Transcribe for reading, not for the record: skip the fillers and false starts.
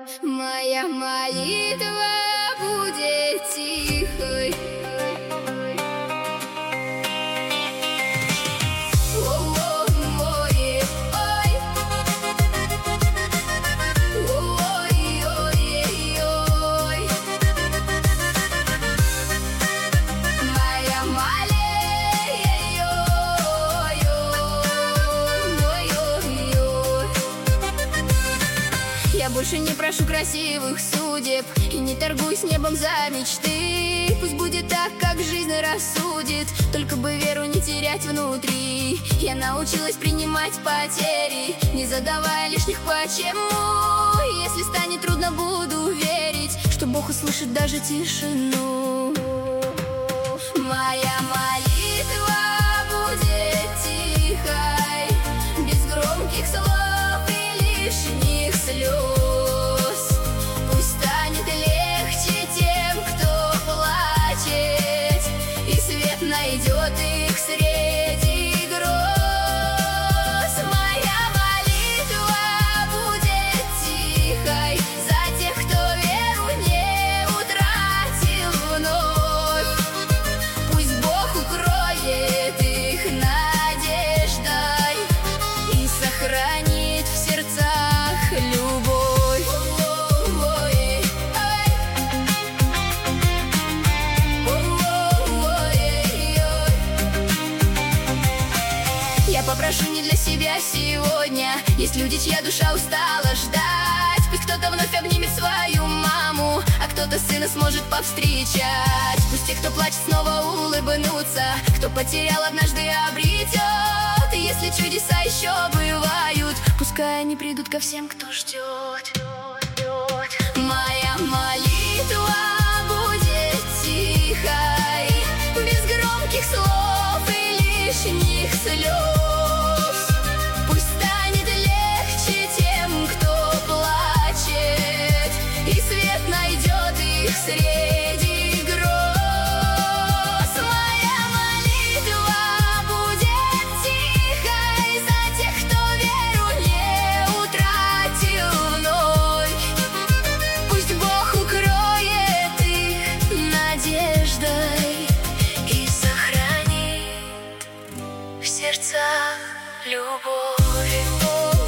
Моя молитва будет тихой. Я больше не прошу красивых судеб и не торгуюсь небом за мечты. Пусть будет так, как жизнь рассудит, только бы веру не терять внутри. Я научилась принимать потери, не задавая лишних почему. Если станет трудно, буду верить, что Бог услышит даже тишину. Моя молитва будет тихой, без громких слов и лишних слез. Пусть станет легче тем, кто плачет, и свет найдет их среди гроз. Моя молитва будет тихой за тех, кто веру не утратил вновь. Пусть Бог укроет их надеждой и сохранит в сердцах любовь. Я попрошу не для себя сегодня. Есть люди, чья душа устала ждать. Пусть кто-то вновь обнимет свою маму, а кто-то сына сможет повстречать. Пусть те, кто плачет, снова улыбнутся, кто потерял, однажды обретет. И если чудеса еще бывают, пускай они придут ко всем, кто ждет. Моя молитва будет тихой, без громких слов и лишних слез. Пусть станет легче тем, кто плачет, и свет найдет их среди гроз. Моя молитва будет тихой за тех, кто веру не утратил вновь. Пусть Бог укроет их надеждой и сохранит в сердцах любовь.